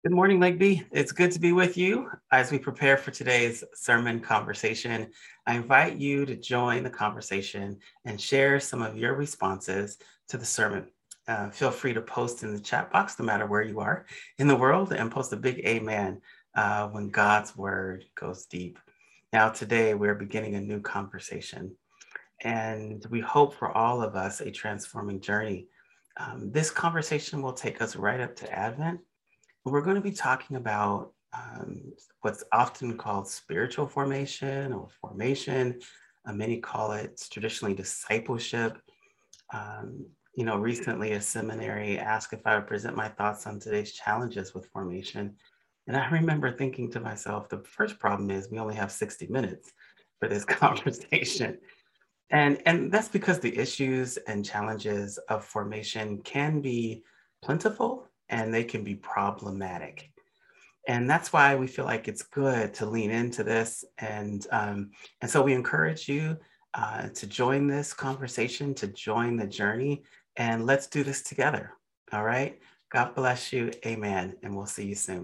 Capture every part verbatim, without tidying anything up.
Good morning, Legby. It's good to be with you. As we prepare for today's sermon conversation, I invite you to join the conversation and share some of your responses to the sermon. Uh, feel free to post in the chat box, no matter where you are in the world, and post a big amen uh, when God's word goes deep. Now, today we're beginning a new conversation, and we hope for all of us a transforming journey. Um, this conversation will take us right up to Advent. We're going to be talking about um, what's often called spiritual formation or formation. Uh, many call it traditionally discipleship. Um, you know, recently a seminary asked if I would present my thoughts on today's challenges with formation. And I remember thinking to myself, the first problem is we only have sixty minutes for this conversation. And, and that's because the issues and challenges of formation can be plentiful and they can be problematic. And that's why we feel like it's good to lean into this. And, um, and so we encourage you uh, to join this conversation, to join the journey, and let's do this together. All right. God bless you. Amen. And we'll see you soon.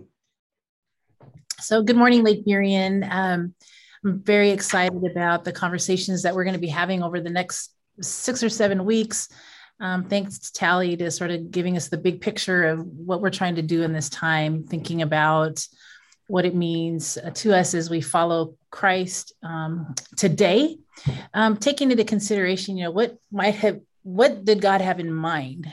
So good morning, Lake Murian. Um, I'm very excited about the conversations that we're going to be having over the next six or seven weeks. Um, thanks to Tally to sort of giving us the big picture of what we're trying to do in this time, thinking about what it means to us as we follow Christ um, today, um, taking into consideration, you know, what might have, what did God have in mind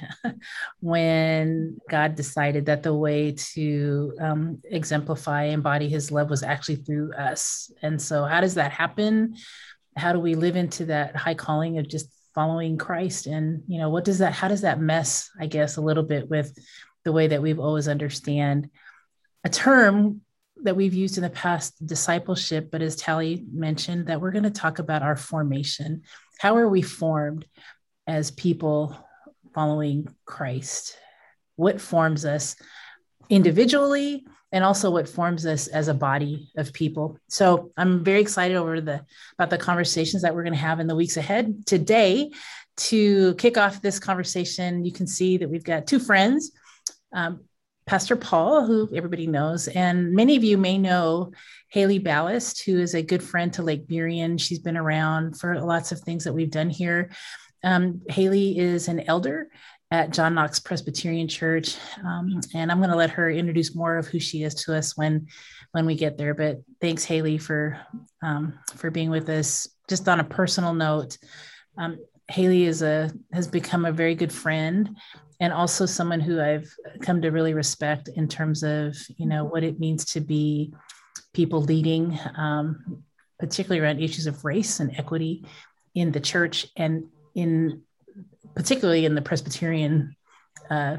when God decided that the way to um, exemplify, embody his love was actually through us? And so how does that happen? How do we live into that high calling of just following Christ? And, you know, what does that, how does that mess, I guess, a little bit with the way that we've always understand a term that we've used in the past, discipleship, but as Tally mentioned, that we're going to talk about our formation. How are we formed as people following Christ? What forms us individually, and also what forms us as a body of people? So I'm very excited over the about the conversations that we're going to have in the weeks ahead. Today, to kick off this conversation, you can see that we've got two friends, um, Pastor Paul, who everybody knows, and many of you may know Haley Ballast, who is a good friend to Lake Murian. She's been around for lots of things that we've done here. Um, Haley is an elder at John Knox Presbyterian Church, um, and I'm going to let her introduce more of who she is to us when when we get there. But thanks, Haley, for um, for being with us. Just on a personal note, um, Haley is a has become a very good friend, and also someone who I've come to really respect in terms of, you know, what it means to be people leading, um, particularly around issues of race and equity in the church, and in particularly in the Presbyterian, uh,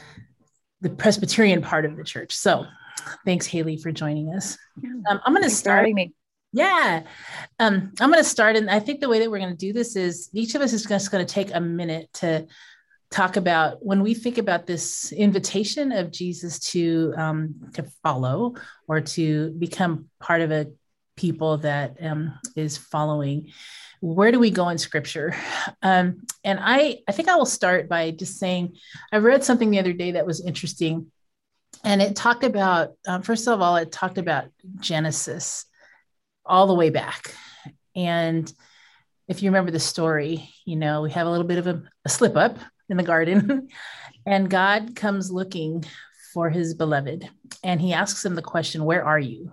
the Presbyterian part of the church. So thanks, Haley, for joining us. Um, I'm going to start. Me. Yeah. Um, I'm going to start. And I think the way that we're going to do this is each of us is just going to take a minute to talk about when we think about this invitation of Jesus to, um, to follow or to become part of a people that um, is following. Where do we go in scripture? Um, and I, I think I will start by just saying, I read something the other day that was interesting. And it talked about, um, first of all, it talked about Genesis all the way back. And if you remember the story, you know, we have a little bit of a, a slip up in the garden and God comes looking for his beloved. And he asks him the question, where are you?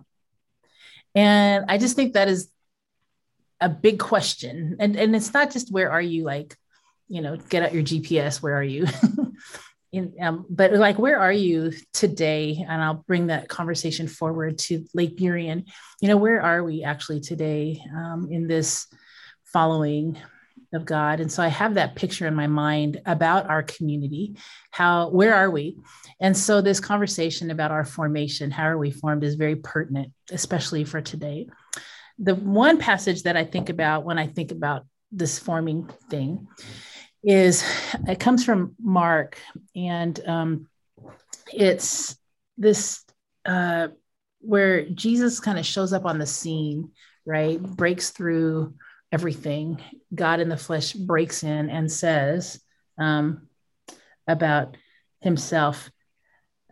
And I just think that is a big question. And, and it's not just where are you, like, you know, get out your G P S, where are you? In, um, but like, where are you today? And I'll bring that conversation forward to Lake Murian. You know, where are we actually today um, in this following of God? And so I have that picture in my mind about our community. How, where are we? And so this conversation about our formation, how are we formed, is very pertinent, especially for today. The one passage that I think about when I think about this forming thing is, it comes from Mark, and um, it's this uh, where Jesus kind of shows up on the scene, right? Breaks through everything. God in the flesh breaks in and says um, about himself,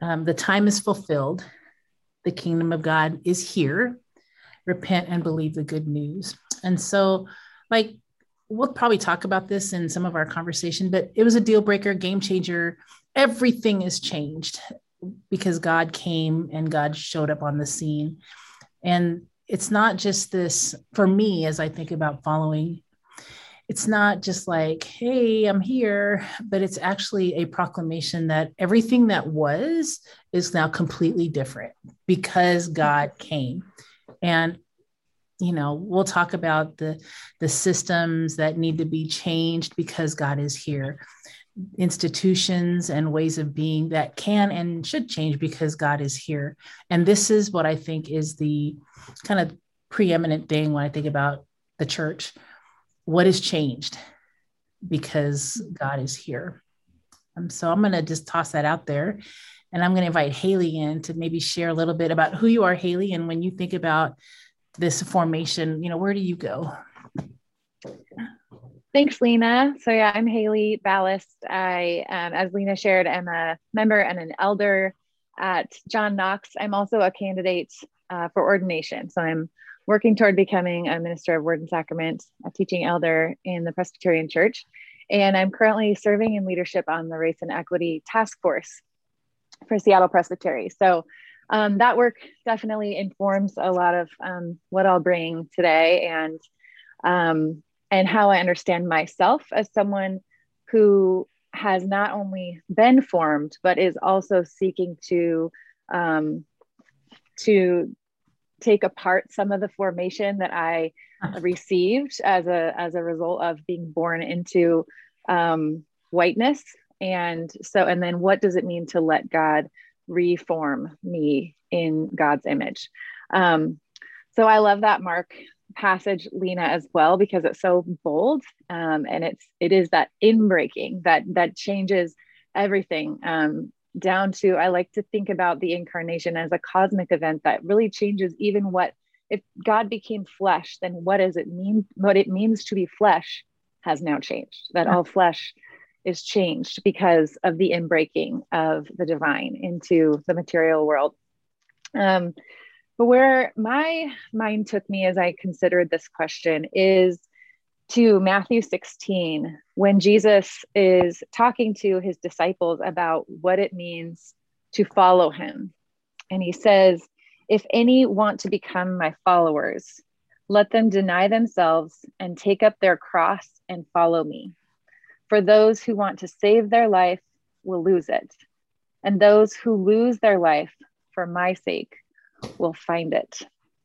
Um, the time is fulfilled. The kingdom of God is here. Repent and believe the good news. And so, like, we'll probably talk about this in some of our conversation, but it was a deal breaker, game changer. Everything is changed because God came and God showed up on the scene. And it's not just this, for me, as I think about following, it's not just like, hey, I'm here, but it's actually a proclamation that everything that was is now completely different because God came. And you know, we'll talk about the, the systems that need to be changed because God is here, institutions and ways of being that can and should change because God is here. And this is what I think is the kind of preeminent thing when I think about the church. What has changed? Because God is here. Um, so I'm going to just toss that out there. And I'm going to invite Haley in to maybe share a little bit about who you are, Haley. And when you think about this formation, you know, where do you go? Thanks, Lena. So yeah, I'm Haley Ballast. I, um, as Lena shared, am a member and an elder at John Knox. I'm also a candidate uh, for ordination. So I'm working toward becoming a minister of Word and Sacrament, a teaching elder in the Presbyterian Church. And I'm currently serving in leadership on the Race and Equity Task Force for Seattle Presbytery. So Um, that work definitely informs a lot of um, what I'll bring today and um, and how I understand myself as someone who has not only been formed, but is also seeking to um, to take apart some of the formation that I received as a as a result of being born into um, whiteness. And so, and then what does it mean to let God reform me in God's image? Um, so I love that Mark passage, Lena, as well, because it's so bold. Um, and it's, it is that inbreaking that, that changes everything um, down to, I like to think about the incarnation as a cosmic event that really changes even what, if God became flesh, then what does it mean? What it means to be flesh has now changed, that all flesh is changed because of the inbreaking of the divine into the material world. Um, but where my mind took me as I considered this question is to Matthew sixteen, when Jesus is talking to his disciples about what it means to follow him. And he says, if any want to become my followers, let them deny themselves and take up their cross and follow me. For those who want to save their life will lose it, and those who lose their life for my sake will find it.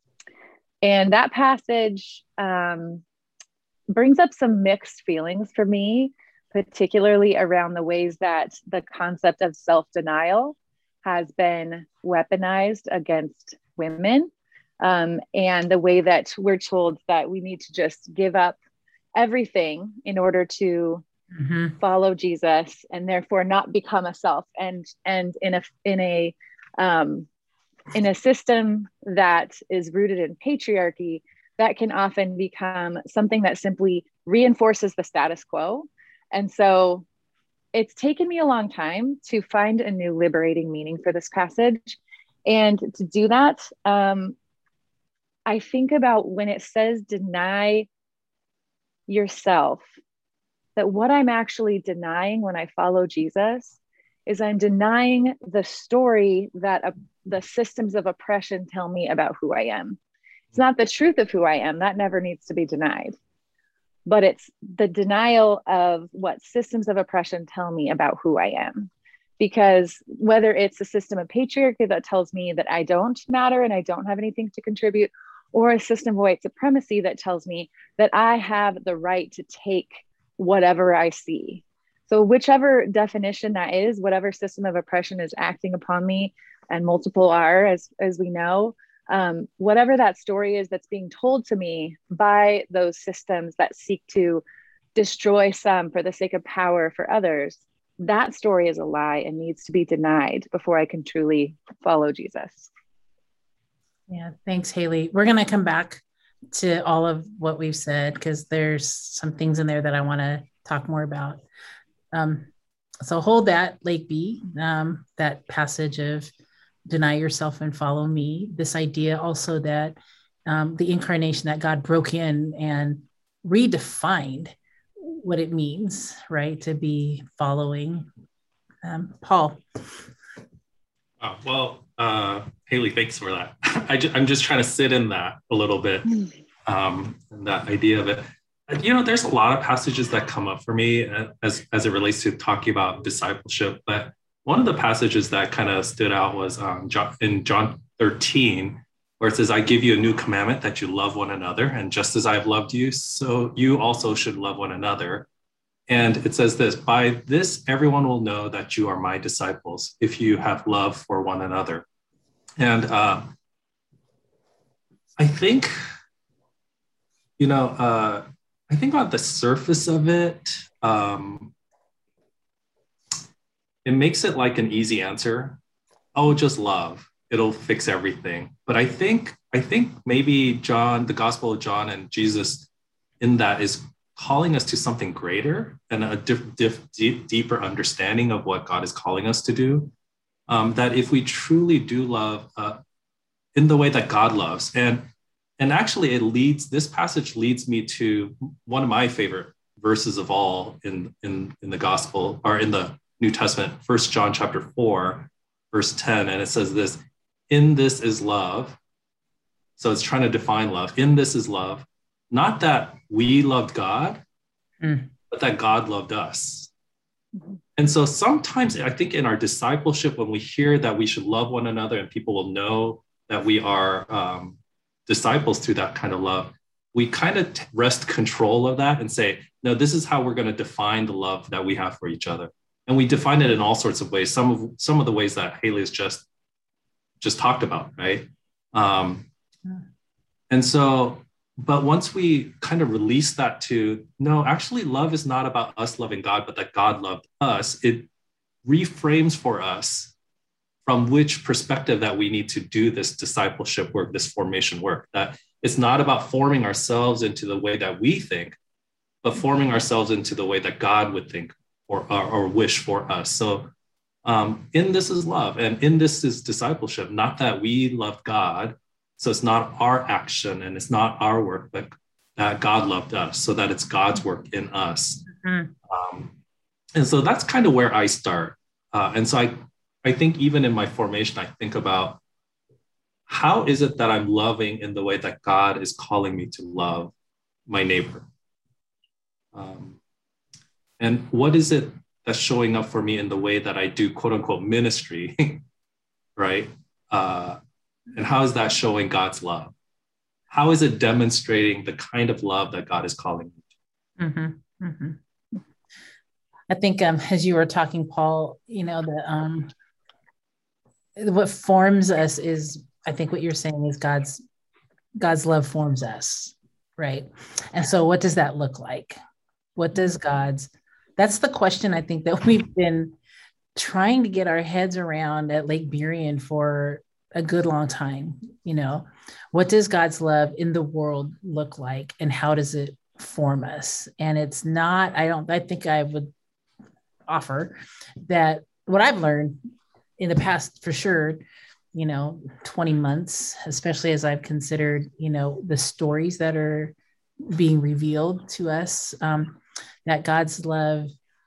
And that passage um, brings up some mixed feelings for me, particularly around the ways that the concept of self-denial has been weaponized against women, um, and the way that we're told that we need to just give up everything in order to Mm-hmm. follow Jesus and therefore not become a self. And and in a in a um, in a system that is rooted in patriarchy, that can often become something that simply reinforces the status quo. And so it's taken me a long time to find a new liberating meaning for this passage. And to do that, um, I think about when it says deny yourself, that what I'm actually denying when I follow Jesus is I'm denying the story that uh, the systems of oppression tell me about who I am. It's not the truth of who I am. That never needs to be denied. But it's the denial of what systems of oppression tell me about who I am. Because whether it's a system of patriarchy that tells me that I don't matter and I don't have anything to contribute, or a system of white supremacy that tells me that I have the right to take whatever I see. So whichever definition that is, whatever system of oppression is acting upon me, and multiple are, as, as we know, um, whatever that story is that's being told to me by those systems that seek to destroy some for the sake of power for others, that story is a lie and needs to be denied before I can truly follow Jesus. Yeah, thanks, Haley. We're going to come back to all of what we've said because there's some things in there that I want to talk more about. Um, so hold that, Lake B, um, that passage of deny yourself and follow me. This idea also that um, the incarnation, that God broke in and redefined what it means, right, to be following. Um, Paul. Oh, well, uh, Haley, thanks for that. I ju- I'm just trying to sit in that a little bit, um, that idea of it. You know, there's a lot of passages that come up for me as, as it relates to talking about discipleship, but one of the passages that kind of stood out was um, John, in John thirteen, where it says, I give you a new commandment that you love one another, and just as I've loved you, so you also should love one another. And it says this, by this, everyone will know that you are my disciples if you have love for one another. And uh, I think, you know, uh, I think on the surface of it, um, it makes it like an easy answer. Oh, just love. It'll fix everything. But I think, I think maybe John, the Gospel of John and Jesus in that is calling us to something greater and a diff, diff, deep, deeper understanding of what God is calling us to do. Um, that if we truly do love uh, in the way that God loves, and and actually it leads, this passage leads me to one of my favorite verses of all in, in, in the gospel, or in the New Testament, First John chapter four, verse ten. And it says this, in this is love. So it's trying to define love. In this is love, not that we loved God, mm. but that God loved us. Mm-hmm. And so sometimes I think in our discipleship, when we hear that we should love one another and people will know that we are um, disciples through that kind of love, we kind of wrest control of that and say, no, this is how we're going to define the love that we have for each other. And we define it in all sorts of ways. Some of some of the ways that Haley has just, just talked about, right? Um, and so, but once we kind of release that to, no, actually love is not about us loving God, but that God loved us, it reframes for us from which perspective that we need to do this discipleship work, this formation work, that it's not about forming ourselves into the way that we think, but forming ourselves into the way that God would think or, or, or wish for us. So um, in this is love, and in this is discipleship, not that we love God, so it's not our action and it's not our work, but that God loved us, so that it's God's work in us. Mm-hmm. Um, and so that's kind of where I start. Uh, and so I, I think even in my formation, I think about how is it that I'm loving in the way that God is calling me to love my neighbor? Um, and what is it that's showing up for me in the way that I do quote unquote ministry, right? Uh, and how is that showing God's love? How is it demonstrating the kind of love that God is calling me to? Mm-hmm. Mm-hmm. I think um, as you were talking, Paul, you know, the um, what forms us is, I think what you're saying is God's God's love forms us, right? And so what does that look like? What does God's, that's the question I think that we've been trying to get our heads around at Lake Burien for a good long time. You know, what does God's love in the world look like, and how does it form us? And it's not, I don't, I think I would offer that what I've learned in the past, for sure, you know, twenty months, especially as I've considered, you know, the stories that are being revealed to us, um, that God's love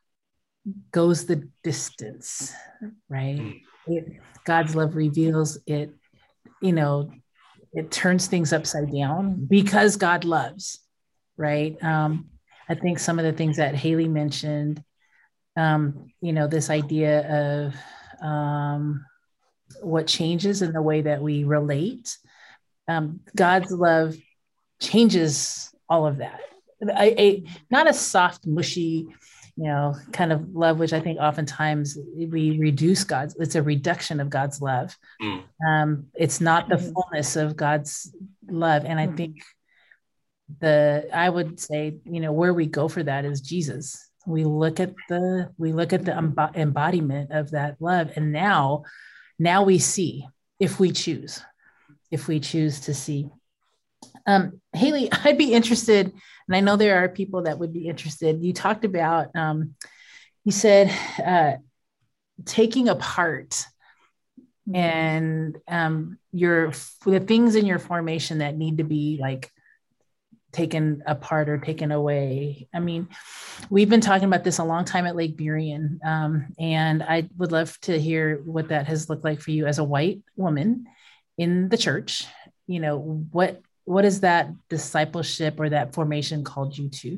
goes the distance, right? It, God's love reveals it, you know, it turns things upside down because God loves, right? Um, I think some of the things that Haley mentioned, um, you know, this idea of um, what changes in the way that we relate. Um, God's love changes all of that. I, I, not a soft, mushy, you know, kind of love, which I think oftentimes we reduce God's, it's a reduction of God's love. Mm. Um, it's not the fullness of God's love. And I think the, I would say, you know, where we go for that is Jesus. We look at the, we look at the embodiment of that love. And now, now we see, if we choose, if we choose to see. Um, Haley, I'd be interested, and I know there are people that would be interested. You talked about, um, he said, uh, taking apart and um, your the things in your formation that need to be like taken apart or taken away. I mean, we've been talking about this a long time at Lake Burien, um, and I would love to hear what that has looked like for you as a white woman in the church. You know, what what is that discipleship or that formation called you to?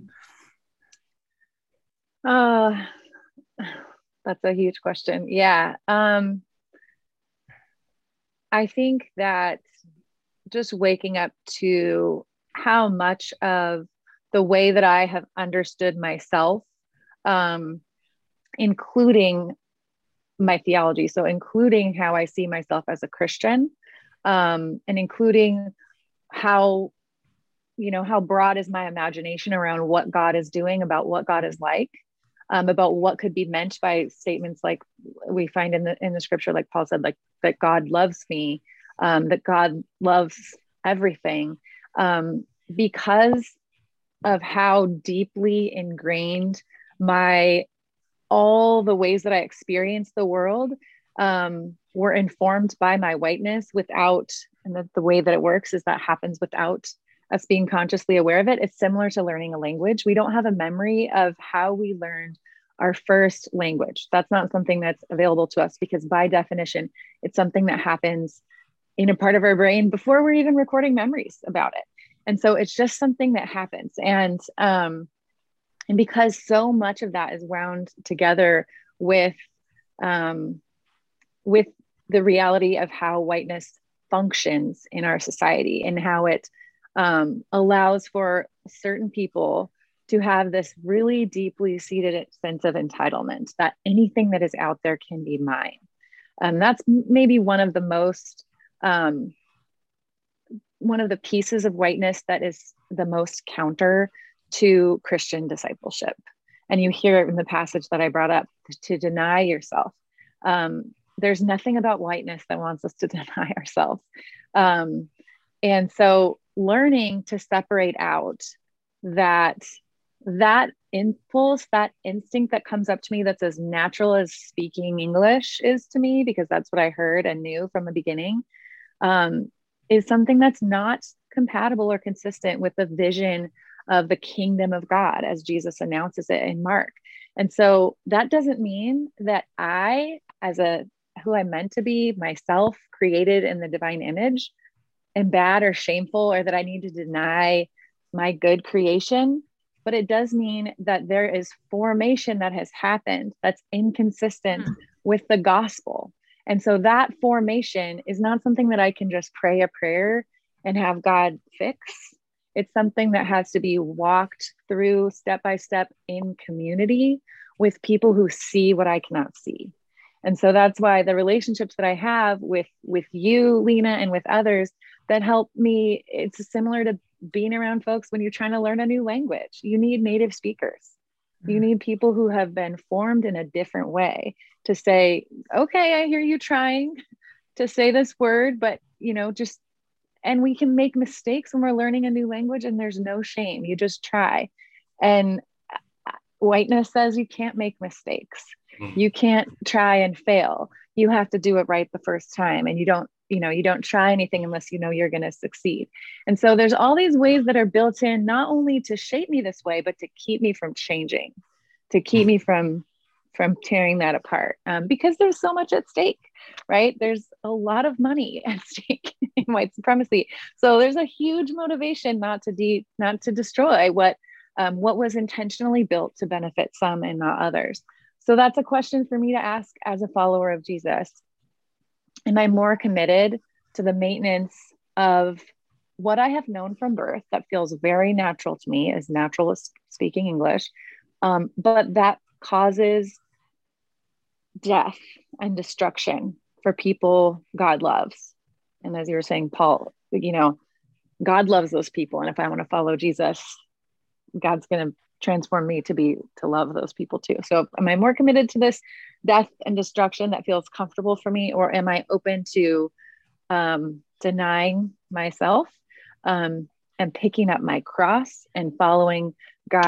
Uh, that's a huge question. Yeah. Um, I think that just waking up to how much of the way that I have understood myself, um, including my theology, so including how I see myself as a Christian, um, and including how, you know, how broad is my imagination around what God is doing, about what God is like, um, about what could be meant by statements like we find in the in the scripture, like Paul said, like that God loves me, um, that God loves everything, um, because of how deeply ingrained my all the ways that I experience the world um, were informed by my whiteness without, and the, the way that it works is that happens without us being consciously aware of it. It's similar to learning a language. We don't have a memory of how we learned our first language. That's not something that's available to us because by definition, it's something that happens in a part of our brain before we're even recording memories about it. And so it's just something that happens. And, um, and because so much of that is wound together with, um, with the reality of how whiteness functions in our society and how it um, allows for certain people to have this really deeply seated sense of entitlement that anything that is out there can be mine. And that's maybe one of the most, um, one of the pieces of whiteness that is the most counter to Christian discipleship. And you hear it in the passage that I brought up, to deny yourself. Um, there's nothing about whiteness that wants us to deny ourselves. Um, and so learning to separate out that, that impulse, that instinct that comes up to me that's as natural as speaking English is to me, because that's what I heard and knew from the beginning, um, is something that's not compatible or consistent with the vision of the kingdom of God as Jesus announces it in Mark. And so that doesn't mean that I, as a who I'm meant to be, myself, created in the divine image, am bad or shameful, or that I need to deny my good creation. But it does mean that there is formation that has happened that's inconsistent mm. with the gospel. And so that formation is not something that I can just pray a prayer and have God fix. It's something that has to be walked through step by step in community with people who see what I cannot see. And so that's why the relationships that I have with, with you, Lena, and with others that help me, it's similar to being around folks when you're trying to learn a new language. You need native speakers. Mm-hmm. You need people who have been formed in a different way to say, okay, I hear you trying to say this word, but you know, just, and we can make mistakes when we're learning a new language, and there's no shame. You just try. And whiteness says you can't make mistakes. You can't try and fail. You have to do it right the first time. And you don't, you know, you don't try anything unless you know you're going to succeed. And so there's all these ways that are built in, not only to shape me this way, but to keep me from changing, to keep me from, from tearing that apart. Um, because there's so much at stake, right? There's a lot of money at stake in white supremacy. So there's a huge motivation not to de- not to destroy what, um, what was intentionally built to benefit some and not others. So that's a question for me to ask as a follower of Jesus. Am I more committed to the maintenance of what I have known from birth that feels very natural to me, as natural as speaking English, um, but that causes death and destruction for people God loves? And as you were saying, Paul, you know, God loves those people. And if I want to follow Jesus, God's going to transform me to be, to love those people too. So am I more committed to this death and destruction that feels comfortable for me? Or am I open to um, denying myself um, and picking up my cross and following God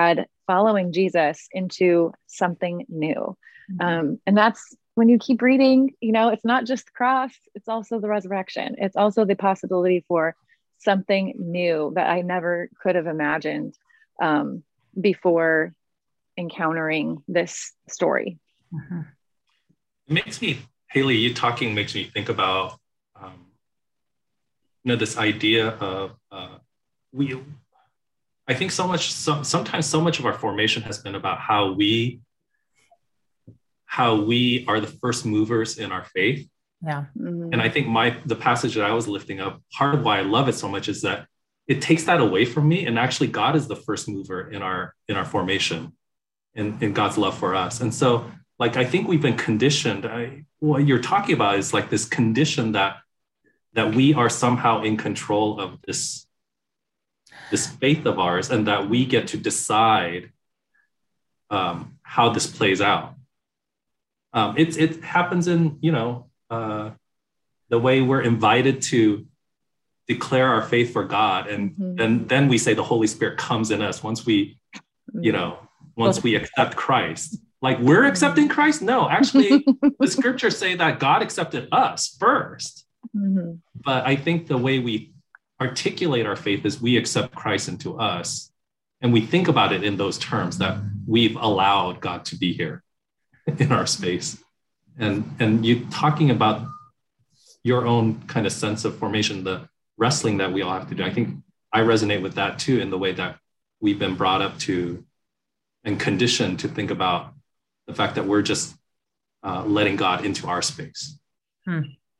following Jesus into something new. Mm-hmm. Um, and that's when you keep reading, you know, it's not just the cross, it's also the resurrection. It's also the possibility for something new that I never could have imagined um, before encountering this story. Mm-hmm. It makes me, Haley, you talking makes me think about, um, you know, this idea of uh, we, I think so much, so, sometimes so much of our formation has been about how we, how we are the first movers in our faith. Yeah. Mm-hmm. And I think my, the passage that I was lifting up, part of why I love it so much is that it takes that away from me. And actually God is the first mover in our, in our formation and in God's love for us. And so like, I think we've been conditioned. I, what you're talking about is like this condition that, that we are somehow in control of this, this faith of ours, and that we get to decide um, how this plays out. Um, it, it happens in, you know, uh, the way we're invited to declare our faith for God. And, mm-hmm. and then we say the Holy Spirit comes in us once we, you know, once we accept Christ. Like we're accepting Christ? No, actually, the scriptures say that God accepted us first. Mm-hmm. But I think the way we articulate our faith is we accept Christ into us. And we think about it in those terms that we've allowed God to be here in our space. And, and you talking about your own kind of sense of formation, the wrestling that we all have to do. I think I resonate with that too, in the way that we've been brought up to and conditioned to think about the fact that we're just uh, letting God into our space. Hmm.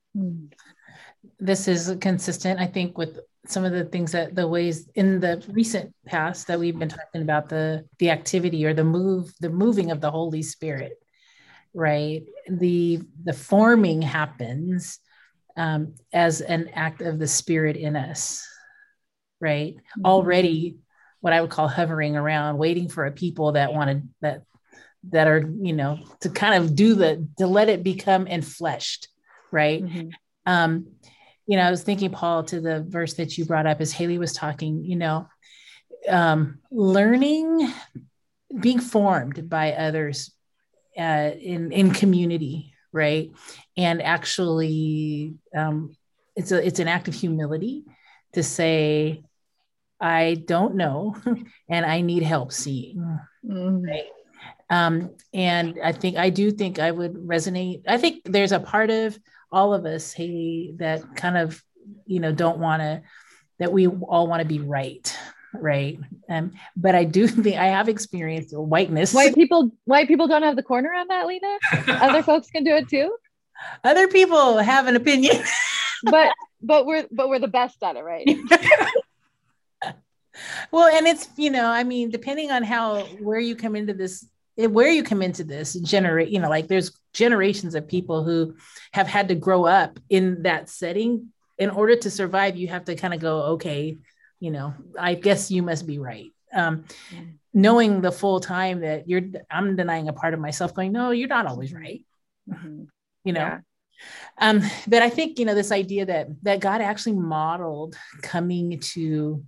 This is consistent, I think, with some of the things that the ways in the recent past that we've been talking about, the the activity or the move, the moving of the Holy Spirit, right? The the forming happens um, as an act of the Spirit in us, right? Mm-hmm. Already, what I would call hovering around, waiting for a people that wanted that that are, you know, to kind of do the to let it become enfleshed, right? Mm-hmm. Um, you know, I was thinking, Paul, to the verse that you brought up as Haley was talking, you know, um, learning, being formed by others uh, in, in community, right? And actually, um, it's a, it's an act of humility to say, I don't know, and I need help seeing, mm-hmm. right? Um, and I think, I do think I would resonate. I think there's a part of all of us, Haley, that kind of, you know, don't want to, that we all want to be right. Right. Um, but I do think I have experienced whiteness. White people, white people don't have the corner on that, Lena. Other folks can do it too. Other people have an opinion, but, but we're, but we're the best at it, right? Well, and it's, you know, I mean, depending on how, where you come into this, where you come into this generate, you know, like there's generations of people who have had to grow up in that setting. In order to survive, you have to kind of go, okay, you know, I guess you must be right. Um, yeah. Knowing the full time that you're, I'm denying a part of myself going, no, you're not always right. Mm-hmm. You know? Yeah. Um, but I think, you know, this idea that, that God actually modeled coming to,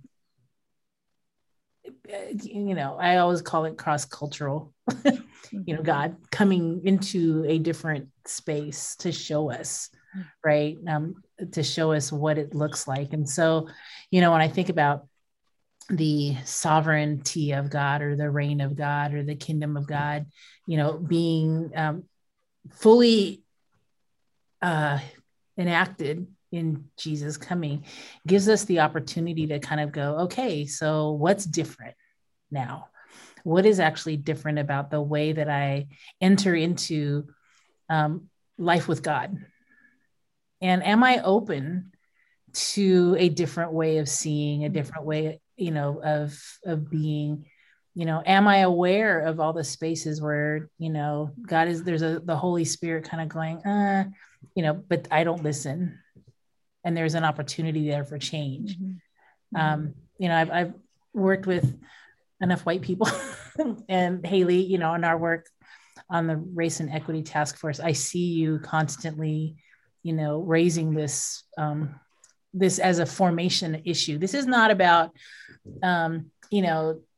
you know, I always call it cross-cultural, you know, God coming into a different space to show us, right? Um, to show us what it looks like. And so, you know, when I think about the sovereignty of God or the reign of God or the kingdom of God, you know, being um, fully uh, enacted in Jesus coming, gives us the opportunity to kind of go, okay, so what's different now? What is actually different about the way that I enter into um, life with God? And am I open to a different way of seeing, a different way, you know, of, of being, you know, am I aware of all the spaces where, you know, God is, there's a, the Holy Spirit kind of going, uh, you know, but I don't listen. And there's an opportunity there for change. Mm-hmm. Um, you know, I've, I've worked with enough white people and Haley, you know, in our work on the Race and Equity Task Force, I see you constantly, you know, raising this, um, this as a formation issue. This is not about, um, you know,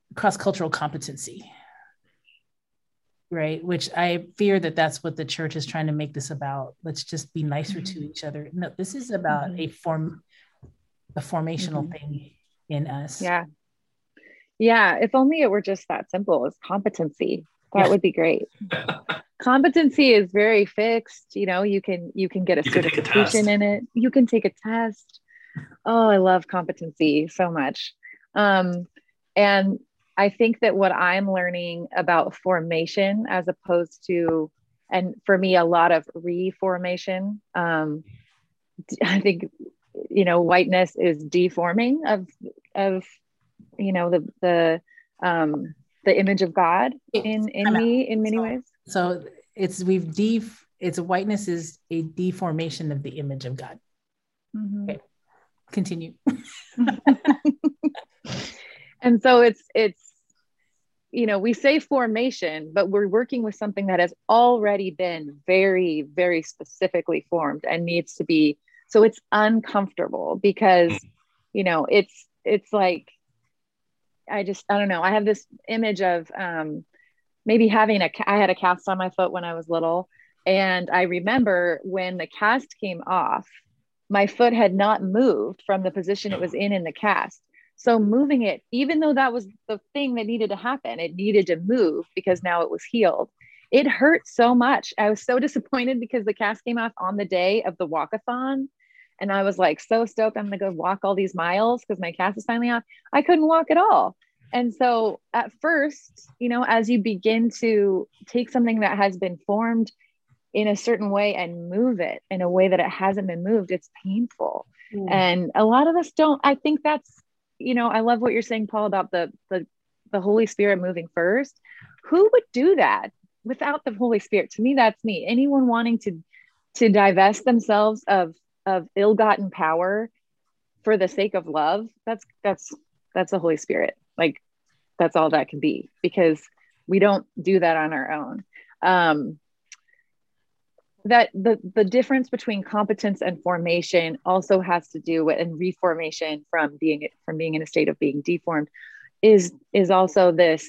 cross-cultural competency, right? Which I fear that that's what the church is trying to make this about. Let's just be nicer mm-hmm. to each other. No, this is about mm-hmm. a form, a formational mm-hmm. thing in us. Yeah. Yeah. If only it were just that simple as competency. That yeah. would be great. Competency is very fixed. You know, you can, you can get a you certification a in it. You can take a test. Oh, I love competency so much. Um, and I think that what I'm learning about formation as opposed to, and for me, a lot of reformation, um, I think, you know, whiteness is deforming of, of, you know, the, the, um, the image of God in, in me in many so, ways. So it's, we've def, it's whiteness is a deformation of the image of God. Mm-hmm. Okay. Continue. And so it's, it's, you know, we say formation, but we're working with something that has already been very, very specifically formed and needs to be, so it's uncomfortable because, you know, it's, it's like, I just, I don't know. I have this image of um, maybe having a, I had a cast on my foot when I was little. And I remember when the cast came off, my foot had not moved from the position it was in in the cast. So moving it, even though that was the thing that needed to happen, it needed to move because now it was healed. It hurt so much. I was so disappointed because the cast came off on the day of the walkathon. And I was like, so stoked. I'm going to go walk all these miles because my cast is finally off. I couldn't walk at all. And so at first, you know, as you begin to take something that has been formed in a certain way and move it in a way that it hasn't been moved, it's painful. Mm. And a lot of us don't, I think that's, you know, I love what you're saying, Paul, about the, the, the Holy Spirit moving first. Who would do that without the Holy Spirit? To me, that's me. Anyone wanting to, to divest themselves of, of ill-gotten power for the sake of love, that's, that's, that's the Holy Spirit. Like, that's all that can be, because we don't do that on our own. Um, that the, the difference between competence and formation also has to do with, and reformation from being, from being in a state of being deformed is, is also this,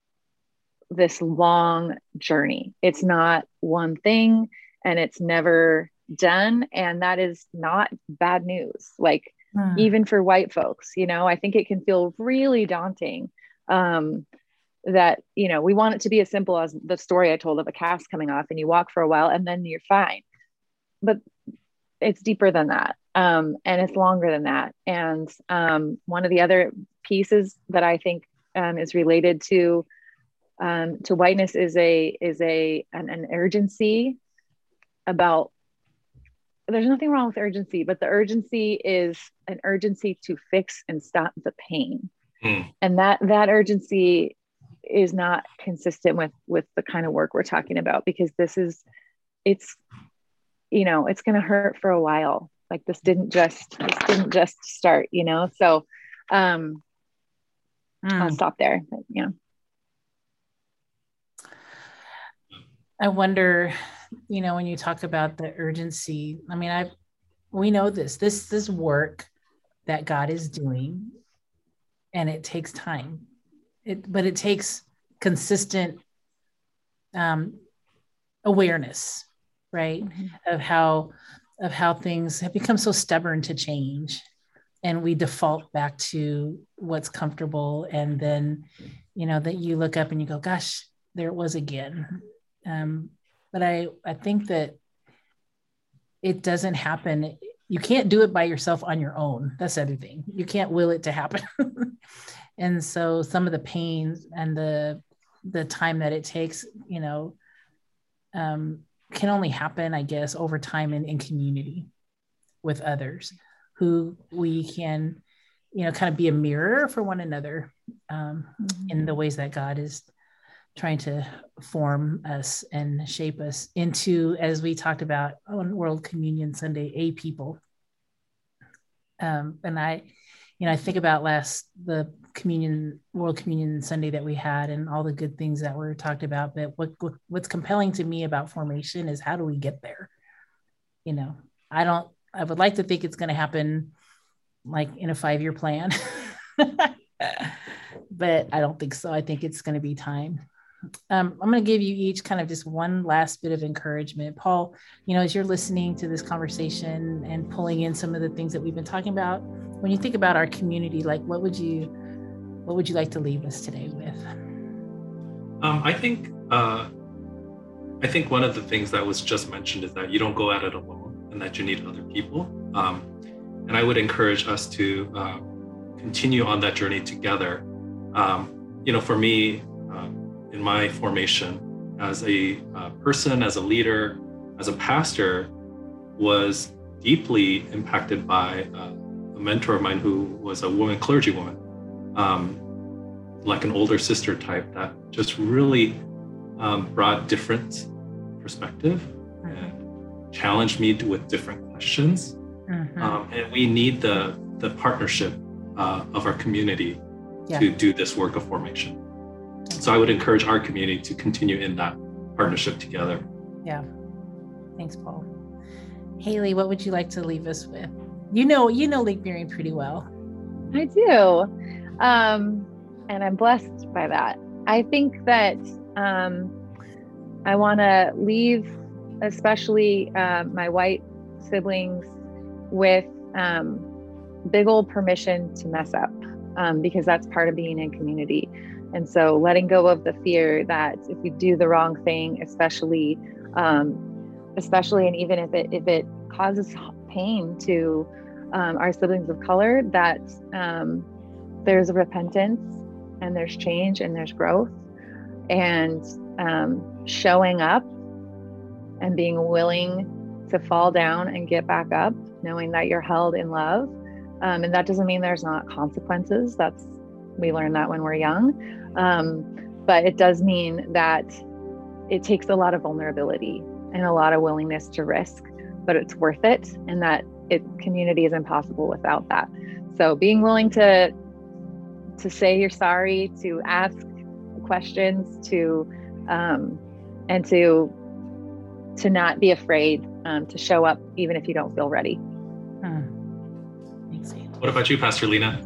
this long journey. It's not one thing and it's never done. And that is not bad news. Like, hmm. even for white folks, you know, I think it can feel really daunting. Um, that, you know, we want it to be as simple as the story I told of a cast coming off and you walk for a while and then you're fine, but it's deeper than that. Um, and it's longer than that. And, um, one of the other pieces that I think, um, is related to, um, to whiteness is a, is a, an, an urgency about, there's nothing wrong with urgency, but the urgency is an urgency to fix and stop the pain. Mm. And that, that urgency is not consistent with, with the kind of work we're talking about, because this is, it's, you know, it's going to hurt for a while. Like this didn't just, this didn't just start, you know? So, um, mm. I'll stop there. But, yeah. I wonder, you know, when you talk about the urgency, I mean, I, we know this, this, this work that God is doing, and it takes time. It, but it takes consistent um, awareness, right? Mm-hmm. Of how, of how things have become so stubborn to change, and we default back to what's comfortable. And then, you know, that you look up and you go, gosh, there it was again. Um, but I, I think that it doesn't happen. You can't do it by yourself on your own. That's the other thing. You can't will it to happen. And so some of the pain and the the time that it takes, you know, um, can only happen, I guess, over time and in community with others who we can, you know, kind of be a mirror for one another um, mm-hmm. in the ways that God is trying to form us and shape us into, as we talked about on World Communion Sunday, a people. Um, and I, you know, I think about last, the communion, World Communion Sunday that we had and all the good things that were talked about. But what, what what's compelling to me about formation is, how do we get there? You know, I don't, I would like to think it's going to happen like in a five-year plan. but I don't think so. I think it's going to be time. Um, I'm going to give you each kind of just one last bit of encouragement. Paul, you know, as you're listening to this conversation and pulling in some of the things that we've been talking about, when you think about our community, like what would you, what would you like to leave us today with? Um, I think, uh, I think one of the things that was just mentioned is that you don't go at it alone and that you need other people. Um, and I would encourage us to uh, continue on that journey together. Um, you know, for me, uh, in my formation as a uh, person, as a leader, as a pastor, was deeply impacted by uh, a mentor of mine who was a woman clergywoman, um, like an older sister type that just really um, brought different perspective and challenged me to, with different questions. Mm-hmm. Um, and we need the, the partnership uh, of our community yeah. to do this work of formation. So I would encourage our community to continue in that partnership together. Yeah. Thanks, Paul. Haley, what would you like to leave us with? You know, you know Lake Burien pretty well. I do. Um, and I'm blessed by that. I think that um, I want to leave, especially uh, my white siblings, with um, big old permission to mess up, um, because that's part of being in community. And so letting go of the fear that if we do the wrong thing, especially, um, especially, and even if it if it causes pain to um, our siblings of color, that um, there's repentance and there's change and there's growth, and um, showing up and being willing to fall down and get back up, knowing that you're held in love. Um, and that doesn't mean there's not consequences. That's, we learn that when we're young. Um, but it does mean that it takes a lot of vulnerability and a lot of willingness to risk, but it's worth it. And that it community is impossible without that. So being willing to, to say you're sorry, to ask questions, to, um, and to, to not be afraid, um, to show up even if you don't feel ready. Hmm. Thanks, Haley. What about you, Pastor Lena?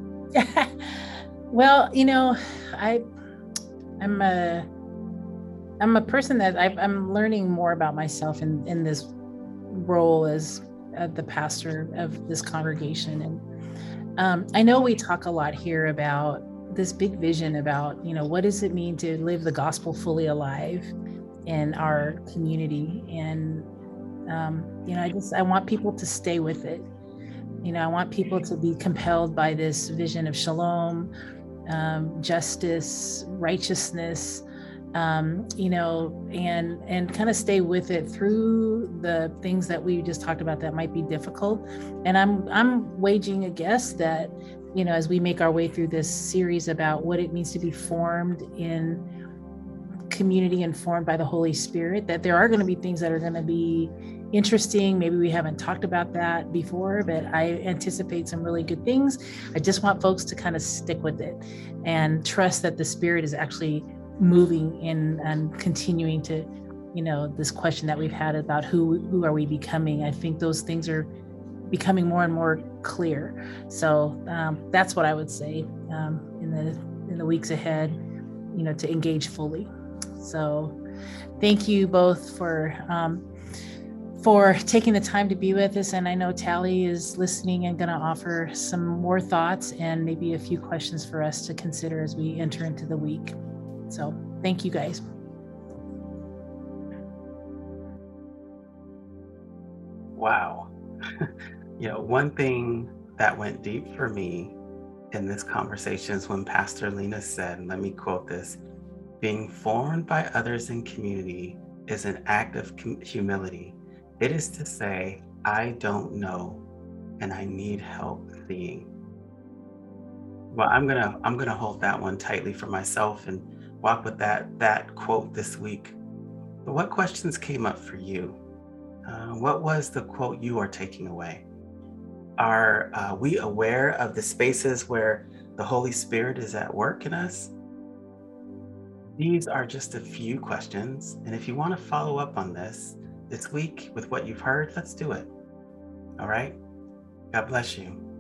Well, you know, I, I'm a, I'm a person that I've, I'm learning more about myself in, in this role as uh, the pastor of this congregation. And um, I know we talk a lot here about this big vision about, you know, what does it mean to live the gospel fully alive in our community? And, um, you know, I just, I want people to stay with it. You know, I want people to be compelled by this vision of shalom, um, justice, righteousness, um, you know, and and kind of stay with it through the things that we just talked about that might be difficult. And I'm I'm waging a guess that, you know, as we make our way through this series about what it means to be formed in community and formed by the Holy Spirit, that there are going to be things that are going to be interesting. Maybe we haven't talked about that before, but I anticipate some really good things. I just want folks to kind of stick with it and trust that the Spirit is actually moving in and continuing to, you know, this question that we've had about who who are we becoming. I think those things are becoming more and more clear. So um, that's what I would say um, in the in the weeks ahead, you know, to engage fully. So thank you both for um, for taking the time to be with us. And I know Tally is listening and going to offer some more thoughts and maybe a few questions for us to consider as we enter into the week. So thank you guys. Wow. You know, one thing that went deep for me in this conversation is when Pastor Lena said, and let me quote this, being formed by others in community is an act of humility. It is to say, I don't know, and I need help seeing. Well, I'm gonna I'm gonna hold that one tightly for myself and walk with that that quote this week. But what questions came up for you? Uh, what was the quote you are taking away? Are uh, we aware of the spaces where the Holy Spirit is at work in us? These are just a few questions, and if you want to follow up on this this week with what you've heard, let's do it. All right? God bless you.